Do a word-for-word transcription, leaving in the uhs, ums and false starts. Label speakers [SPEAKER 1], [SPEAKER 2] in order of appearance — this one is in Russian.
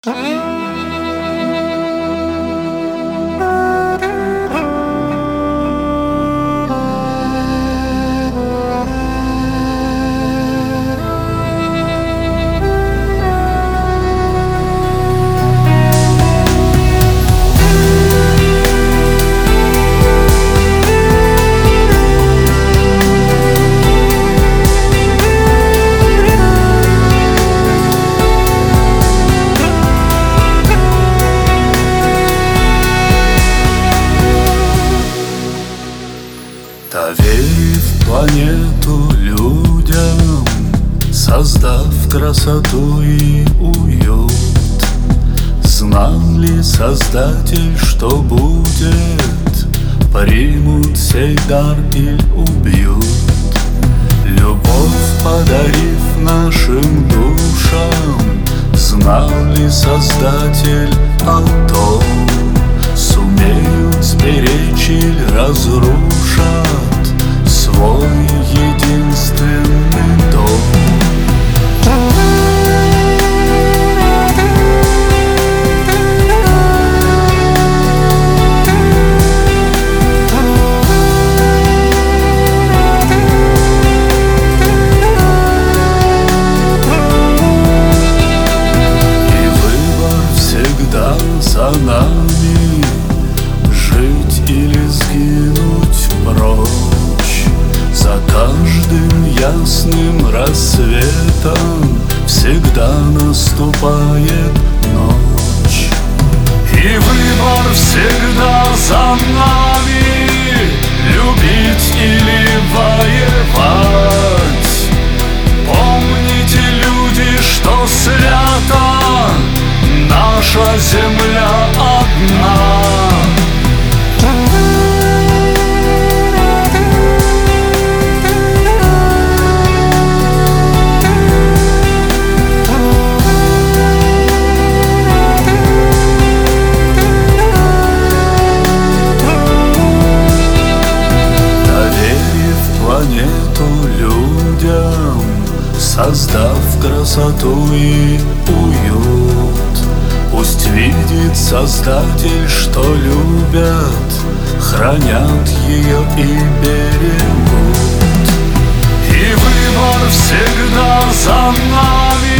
[SPEAKER 1] Доверив планету людям, создав красоту и уют, знал ли Создатель, что будет? Примут сей дар или убьют? Любовь подарив нашим душам, знал ли Создатель о том, сумеют сберечь или разрушат свой единственный дом? И выбор всегда за нами, жить или сгинуть прочь. За каждым ясным рассветом всегда наступает ночь. И выбор всегда за нами, любить или воевать. Помните, люди, что свято наша земля одна. Планету людям, создав красоту и уют, пусть видит Создатель, что любят, хранят ее и берегут. И выбор всегда за нами,